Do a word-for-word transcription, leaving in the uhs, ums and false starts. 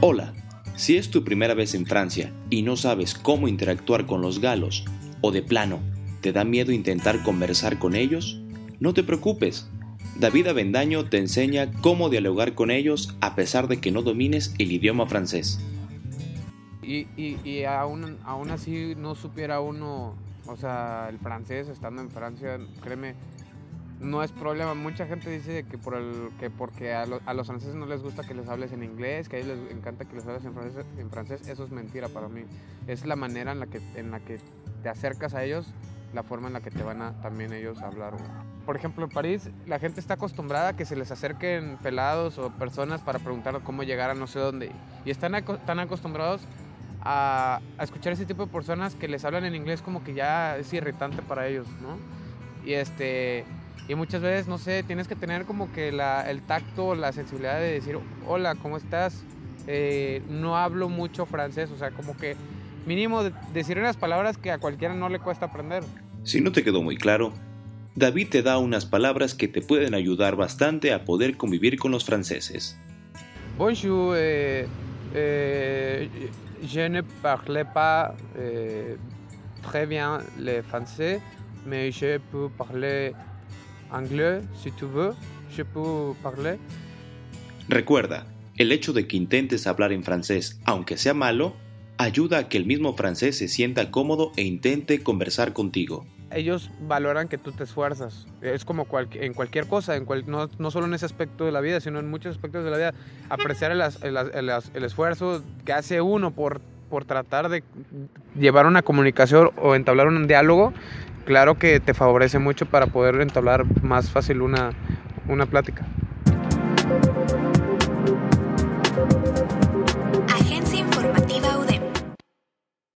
Hola, si es tu primera vez en Francia y no sabes cómo interactuar con los galos, o de plano, te da miedo intentar conversar con ellos, no te preocupes. David Avendaño te enseña cómo dialogar con ellos a pesar de que no domines el idioma francés. Y, y, y aún, aún así no supiera uno, o sea, el francés estando en Francia, créeme, no es problema. Mucha gente dice que, por el, que porque a, lo, a los franceses no les gusta que les hables en inglés, que a ellos les encanta que les hables en francés, en francés. Eso es mentira para mí. Es la manera en la que, en la que te acercas a ellos, la forma en la que te van a también ellos hablar. Por ejemplo, en París la gente está acostumbrada a que se les acerquen pelados o personas para preguntar cómo llegar a no sé dónde. Y están aco- tan acostumbrados a, a escuchar ese tipo de personas que les hablan en inglés como que ya es irritante para ellos, ¿no? Y este... Y muchas veces, no sé, tienes que tener como que la, el tacto, la sensibilidad de decir, hola, ¿cómo estás? Eh, no hablo mucho francés, o sea, como que mínimo de, decir unas palabras que a cualquiera no le cuesta aprender. Si no te quedó muy claro, David te da unas palabras que te pueden ayudar bastante a poder convivir con los franceses. Bonjour, eh, eh, je ne parle pas eh, très bien le français, mais je peux parler anglais si tu veux, je peux parler. Recuerda, el hecho de que intentes hablar en francés, aunque sea malo, ayuda a que el mismo francés se sienta cómodo e intente conversar contigo. Ellos valoran que tú te esfuerzas. Es como cual, en cualquier cosa, en cual, no, no solo en ese aspecto de la vida, sino en muchos aspectos de la vida. Apreciar el, el, el, el esfuerzo que hace uno por, por tratar de llevar una comunicación o entablar un diálogo, claro que te favorece mucho para poder entablar más fácil una, una plática.